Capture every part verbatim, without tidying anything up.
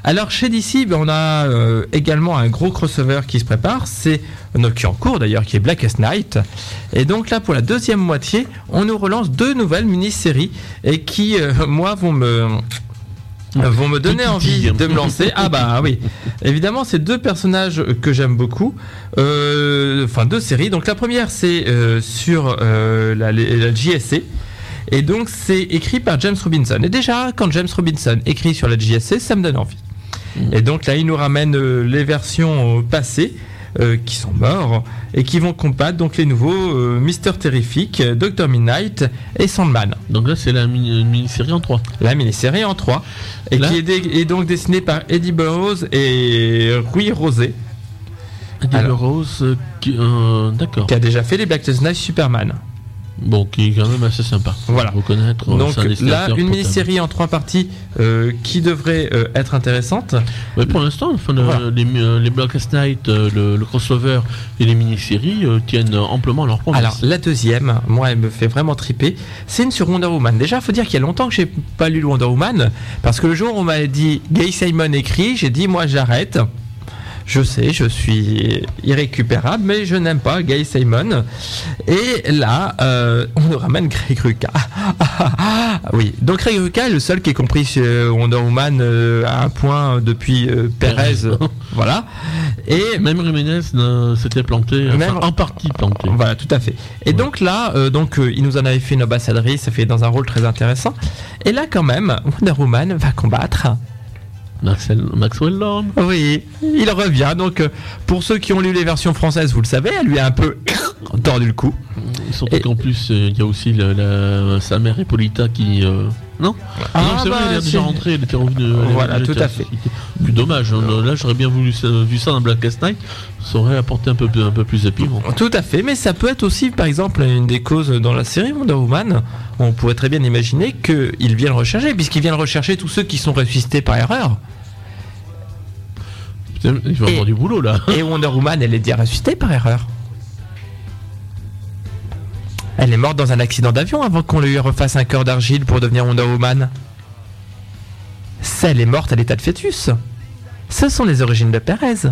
Alors chez D C, ben, on a euh, également un gros crossover qui se prépare, c'est euh, qui est en cours d'ailleurs, qui est Blackest Night. Et donc là, pour la deuxième moitié, on nous relance deux nouvelles mini-séries et qui, euh, moi, vont me vont me donner envie de me lancer. Ah bah oui, évidemment, c'est deux personnages que j'aime beaucoup, euh, enfin deux séries. Donc la première, c'est euh, sur euh, la, la J S C. Et donc c'est écrit par James Robinson. Et déjà, quand James Robinson écrit sur la J S C, ça me donne envie. Et donc là, il nous ramène euh, les versions euh, passées euh, qui sont morts et qui vont combattre donc les nouveaux euh, Mister Terrific, Doctor Midnight et Sandman. Donc là, c'est la mini- une mini-série en trois. La mini-série en trois et là, qui est, dé- est donc dessinée par Eddie Burroughs et Rui Rosé. Eddie Burroughs, euh, qui, euh, d'accord. Qui a déjà fait les Blackest Night Superman. Bon, qui est quand même assez sympa. Voilà. Reconnaître. Donc là, une mini-série en trois parties euh, qui devrait euh, être intéressante. Ouais, pour l'instant, enfin, voilà. les, les Blackest Night, le, le crossover et les mini-séries euh, tiennent amplement leur promesse. Alors la deuxième, moi, elle me fait vraiment triper. C'est une sur Wonder Woman. Déjà, faut dire qu'il y a longtemps que j'ai pas lu le Wonder Woman parce que le jour où on m'a dit Gail Simon écrit, j'ai dit moi j'arrête. Je sais, je suis irrécupérable, mais je n'aime pas Gail Simon. Et là, euh, on nous ramène Greg Rucka. Oui, donc Greg Rucka est le seul qui est compris chez Wonder Woman euh, à un point depuis euh, Perez. Voilà. Et même Jiménez euh, s'était planté, enfin, même en partie planté. Voilà, tout à fait. Et ouais. donc là, euh, donc euh, il nous en avait fait une ambassadrice, ça fait dans un rôle très intéressant. Et là, quand même, Wonder Woman va combattre. Maxwell, Maxwell Lord. Oui, il revient. Donc, euh, pour ceux qui ont lu les versions françaises, vous le savez, elle lui a un peu tordu le cou. Surtout et... qu'en plus, il euh, y a aussi le, la, sa mère Hippolyta qui. Euh... Non, ah, non c'est bah, vrai, elle est déjà rentrée, elle était revenue. Voilà, elle tout était, à fait. Plus dommage. Hein, là, j'aurais bien voulu vu ça dans Blackest Night. Ça aurait apporté un peu, un peu plus de piment. Tout à fait, mais ça peut être aussi, par exemple, une des causes dans la série Wonder Woman. On pourrait très bien imaginer qu'ils viennent rechercher, puisqu'ils viennent rechercher tous ceux qui sont ressuscités par erreur. Il va avoir du boulot là. Et Wonder Woman, elle est déjà ressuscitée par erreur. Elle est morte dans un accident d'avion avant qu'on lui refasse un cœur d'argile pour devenir Wonder Woman. Elle est morte à l'état de fœtus. Ce sont les origines de Perez.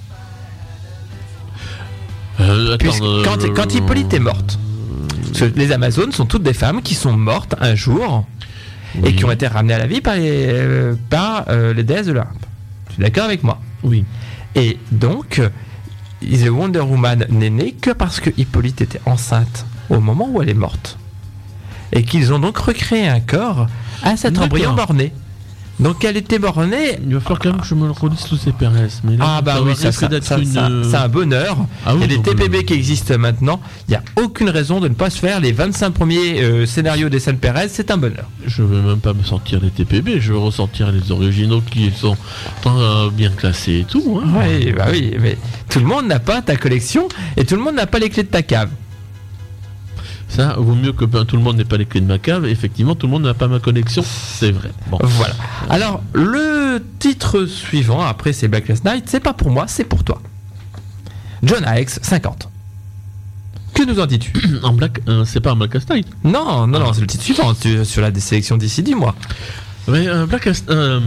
Euh, attends, euh, quand, euh, quand Hippolyte est morte, euh, les Amazones sont toutes des femmes qui sont mortes un jour oui. et qui ont été ramenées à la vie par les, euh, par, euh, les déesses de l'Olympe. Tu es d'accord avec moi? Oui. Et donc, The Wonder Woman n'est née que parce que Hippolyte était enceinte au moment où elle est morte. Et qu'ils ont donc recréé un corps à cet D'accord. embryon borné. Donc elle était bornée. Il va falloir quand même que je me le relise tous ces Perez. Mais là, ah bah oui, ça, ça, ça, une... ça, c'est un bonheur. Ah oui, il y a des T P B le... qui existent maintenant. Il n'y a aucune raison de ne pas se faire les vingt-cinq premiers euh, scénarios des scènes Perez. C'est un bonheur. Je ne veux même pas me sortir les T P B. Je veux ressortir les originaux qui sont euh, bien classés et tout. Hein. Oui, bah oui, mais tout le monde n'a pas ta collection et tout le monde n'a pas les clés de ta cave. Ça vaut mieux que ben, tout le monde n'ait pas les clés de ma cave. Effectivement, tout le monde n'a pas ma connexion. C'est vrai. Bon. Voilà. Alors, le titre suivant, après c'est Blackest Night, c'est pas pour moi, c'est pour toi. Jonah Hex, cinquante. Que nous en dis-tu? En Black, euh, c'est pas un Blackest Night. Non, non, ah. non, c'est le titre suivant, sur la sélection d'ici, dis-moi. Mais euh, Blackest... Euh,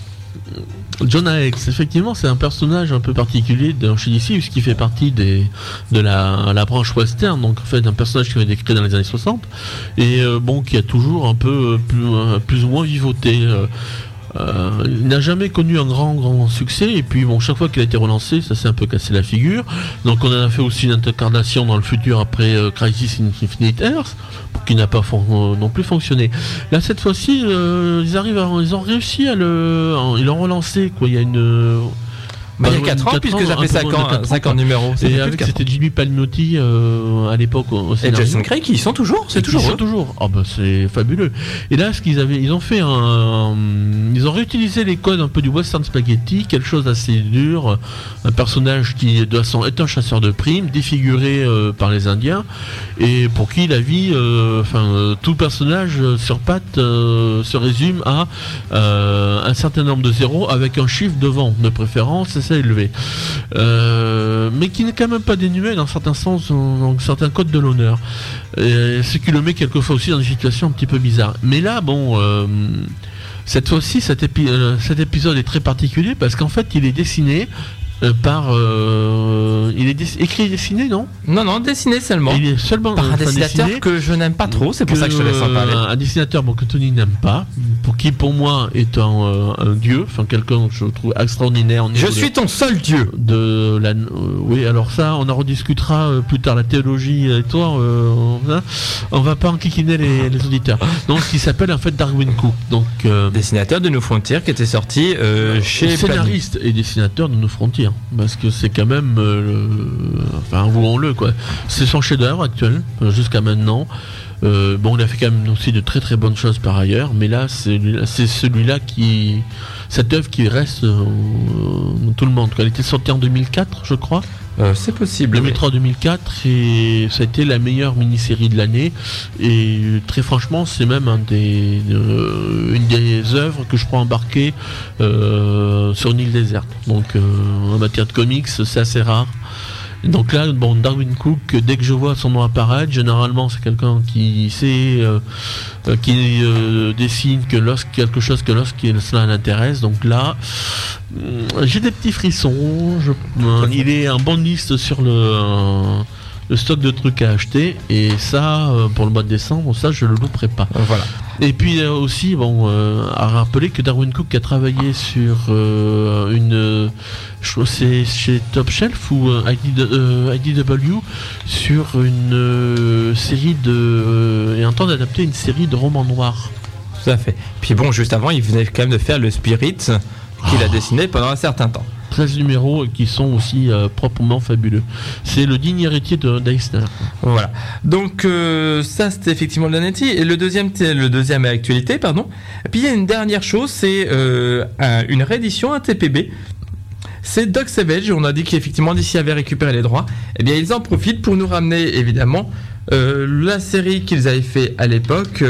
Jonah Hex, effectivement, c'est un personnage un peu particulier dans chez D C, puisqu'il fait partie des, de la, la branche western, donc en fait un personnage qui a été créé dans les années soixante, et euh, bon, qui a toujours un peu plus, plus ou moins vivoté. Euh, Euh, il n'a jamais connu un grand grand succès et puis bon chaque fois qu'il a été relancé ça s'est un peu cassé la figure, donc on en a fait aussi une incarnation dans le futur après euh, Crisis in Infinite Earths qui n'a pas fon- euh, non plus fonctionné. Là cette fois-ci euh, ils arrivent à, ils ont réussi à le ils l'ont relancé quoi, il y a une euh, Bah, il y a quatre ans, puisque ça fait cinquante numéros. Et avec, c'était Jimmy Palmiotti euh, à l'époque au, au scénario. Et Jason Craig, ils sont toujours, c'est toujours. Ils sont toujours. Ah bah c'est fabuleux. Et là, ce qu'ils avaient, ils ont fait un, ils ont réutilisé les codes un peu du western spaghetti, quelque chose d'assez dur, un personnage qui doit est un chasseur de primes, défiguré euh, par les Indiens, et pour qui la vie, enfin euh, euh, tout personnage euh, sur pattes euh, se résume à euh, un certain nombre de zéros avec un chiffre devant, de préférence. Élevé, euh, mais qui n'est quand même pas dénué dans certains sens, dans, dans certains codes de l'honneur, et ce qui le met quelquefois aussi dans des situations un petit peu bizarres. Mais là, bon, euh, Cette fois-ci, cet, épi- euh, cet épisode est très particulier parce qu'en fait, il est dessiné euh, par. Euh, il est dess- écrit et dessiné, non? Non, non, dessiné seulement. Il est seulement Par un enfin, dessinateur dessiné que je n'aime pas trop, c'est pour ça que je te laisse en parler. euh, un dessinateur bon, que Tony n'aime pas, pour qui pour moi est un, euh, un dieu, enfin quelqu'un que je trouve extraordinaire. au niveau Je de- suis ton seul dieu. de la, euh, oui, alors ça, on en rediscutera euh, plus tard, la théologie et toi, euh, on, hein, on va pas enquiquiner les, les auditeurs. Donc, ce qui s'appelle en fait Darwin Cook. Donc, euh, Dessinateur de New Frontier qui était sorti euh, chez Panini. scénariste et dessinateur de Nos Frontières, parce que c'est quand même, euh, le- enfin, avouons-le quoi, c'est son chef-d'œuvre actuel euh, jusqu'à maintenant. Euh, bon, il a fait quand même aussi de très très bonnes choses par ailleurs, mais là, c'est celui-là, c'est celui-là qui, cette œuvre qui reste euh, dans tout le monde. Elle était sortie en deux mille quatre, je crois. Euh, c'est possible. deux mille trois deux mille quatre, et ça a été la meilleure mini-série de l'année, et très franchement c'est même un des, euh, une des œuvres que je pourrais embarquer euh, sur une île déserte, donc euh, en matière de comics c'est assez rare. Donc là, bon, Darwin Cook, dès que je vois son nom apparaître, généralement c'est quelqu'un qui sait, euh, euh, qui euh, dessine que lorsque quelque chose que lorsqu'il cela l'intéresse. Donc là, euh, j'ai des petits frissons. Je, euh, il est en bonne liste sur le, euh, le stock de trucs à acheter, et ça, euh, pour le mois de décembre, ça je le louperai pas. Voilà. Et puis euh, aussi, bon, euh, à rappeler que Darwin Cook a travaillé sur euh, une, euh, je crois que c'est chez Top Shelf ou euh, I D, euh, I D W, sur une euh, série de, euh, et un temps d'adapter une série de romans noirs. Tout à fait. Puis bon, juste avant, il venait quand même de faire le Spirit qu'il a Oh. dessiné pendant un certain temps. treize numéros qui sont aussi euh, proprement fabuleux. C'est le digne héritier de Deisner. Voilà. Donc euh, ça c'était effectivement le Lanetti. Et le deuxième, t- le deuxième est actualité, pardon. Et puis il y a une dernière chose, c'est euh, un- une réédition, un T P B. C'est Doc Savage. On a dit qu'effectivement D C avait récupéré les droits. Eh bien ils en profitent pour nous ramener évidemment euh, la série qu'ils avaient fait à l'époque,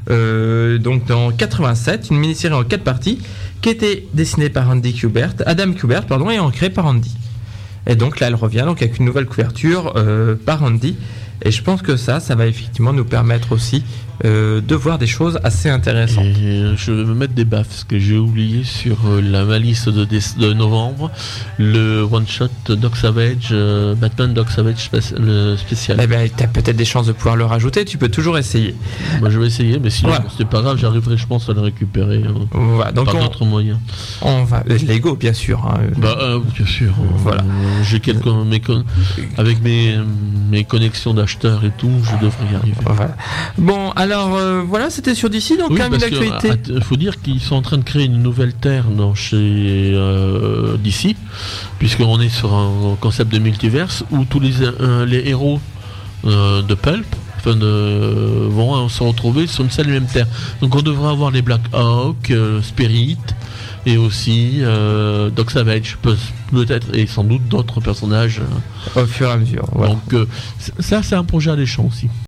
euh, donc dans quatre-vingt-sept, une mini-série en quatre parties, qui était dessinée par Andy Kubert, Adam Kubert, pardon, et ancrée par Andy. Et donc là, elle revient donc avec une nouvelle couverture euh, par Andy. Et je pense que ça, ça va effectivement nous permettre aussi euh, de voir des choses assez intéressantes. Et euh, je vais me mettre des baffes, parce que j'ai oublié sur euh, la ma liste de, déce- de novembre le one-shot Doc Savage, euh, Batman Doc Savage spéc- le spécial. Eh bien, tu as peut-être des chances de pouvoir le rajouter, tu peux toujours essayer. Moi je vais essayer, mais sinon Voilà. c'est pas grave, j'arriverai je pense à le récupérer hein, Voilà, donc par on, d'autres moyens. on va... Lego, bien sûr. Hein. Bah euh, bien sûr. euh, Voilà. euh, j'ai quelques mes con- avec mes mes connexions d'acheteurs et tout, je devrais y arriver. Voilà. Bon, alors euh, voilà, c'était sur D C, donc Oui, quand même une parce que, actualité. il faut dire qu'ils sont en train de créer une nouvelle terre dans, chez euh, D C, puisqu'on est sur un concept de multiverse où tous les, euh, les héros euh, de Pulp enfin de, vont se retrouver sur une seule et même terre. Donc on devrait avoir les Black Hawk, euh, Spirit, et aussi euh, Doc Savage, peut- peut-être, et sans doute d'autres personnages. Au fur et à mesure. Voilà. Donc euh, c- ça c'est un projet alléchant aussi.